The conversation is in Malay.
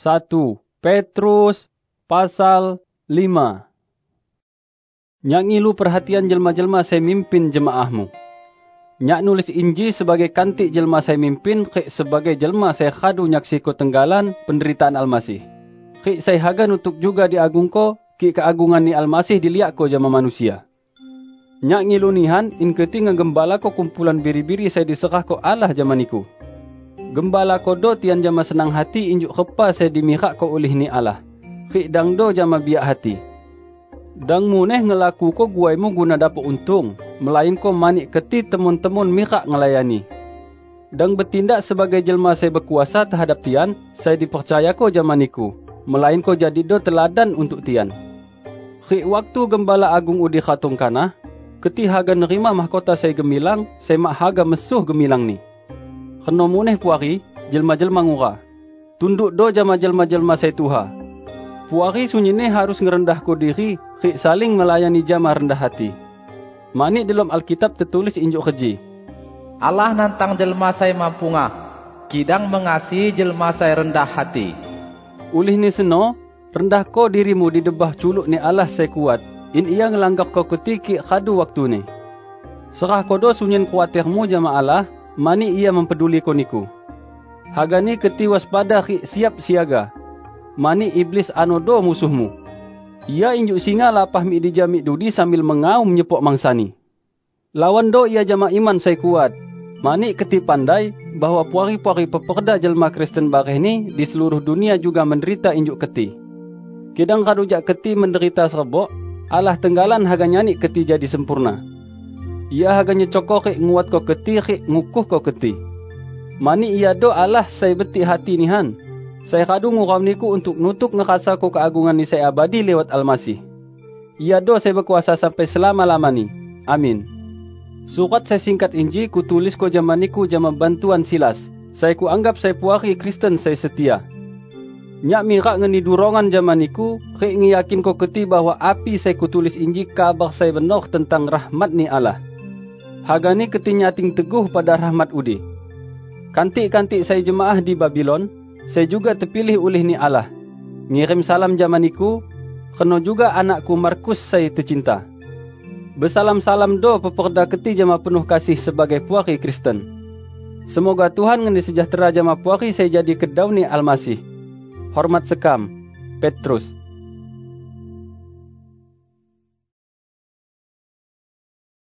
1 Petrus pasal 5. Nyak ngilu perhatian jelma-jelma saya mimpin jemaahmu. Nyak nulis inji sebagai kantik jelma saya mimpin, kek sebagai jelma saya khadu nyaksi ko tenggalan penderitaan Almasih. Kek saya hagan untuk juga diagung ko, kek keagungan ni Almasih diliak ko jama manusia. Nyak ngilu nihan, in keti ngegembala ko kumpulan biri-biri saya diserah ko Allah jamaniku. Gembala ko do tian jama senang hati injuk kepa saya dimihak ko oleh ni Allah. Kek dang do jama biak hati. Dang muneh ngelaku ko guaimu guna dapat untung, melain ko manik keti temun-temun mihak ngelayani. Dang bertindak sebagai jelma saya berkuasa terhadap tian, saya dipercaya ko jamaniku, melain ko jadi do teladan untuk tian. Kek waktu gembala agung udi khatung kanah, keti haga nerima mahkota saya gemilang, saya mak haga mesuh gemilang ni. Kena muneh puari, jelma-jelma ngura. Tunduk do jama jelma-jelma saya tuha. Puari sunyine harus ngerendah ko diri, kik saling melayani jama rendah hati. Manik dalam Alkitab tertulis injuk keji. Allah nantang jelma saya mampu ngah, kidang mengasihi jelma saya rendah hati. Ulih ni seno, rendah ko dirimu di debah culuk ni Allah saya kuat. In ia ngelanggak ko ketiki khadu waktu ni. Serah kodo sunyin kuatirmu jama Allah, mani ia mempeduli ko niku. Hagani keti waspada kik siap siaga. Mani iblis anodo musuhmu. Ia injuk singa lapah mi di jamik dudi sambil mengaum nyepok mangsani. Lawan do ia jama iman saya kuat. Mani keti pandai bahawa puari-puari peperda jelma Kristen bareh ni di seluruh dunia juga menderita injuk keti. Kidang kadujak keti menderita serbok, Allah tenggalan haga nyanik keti jadi sempurna. Ia haga nyecokok kek nguat ko keti kek ngukuh ko keti. Mani ia do Allah saya beti hati nihan. Saya kadu nguram niku untuk nutuk ngerasa ko keagungan ni saya abadi lewat Almasih. Ia do saya berkuasa sampai selama-lama ni. Amin. Surat saya singkat inji ku tulis ko zaman niku jama bantuan Silas. Saya ku anggap saya puari Kristen saya setia. Nyak mirak ngeni durongan zaman niku, kek ngiyakin ko keti bahwa api saya ku tulis inji kabar saya benar tentang rahmat ni Allah. Hagani keti nyating teguh pada rahmat udi. Kantik-kantik saya jemaah di Babylon, saya juga terpilih oleh ni Allah. Ngirim salam jamaniku, kena juga anakku Markus saya tercinta. Bersalam-salam do peperda keti jama penuh kasih sebagai puari Kristen. Semoga Tuhan ngendi sejahtera jama puari saya jadi kedau ni Almasih. Hormat sekam, Petrus.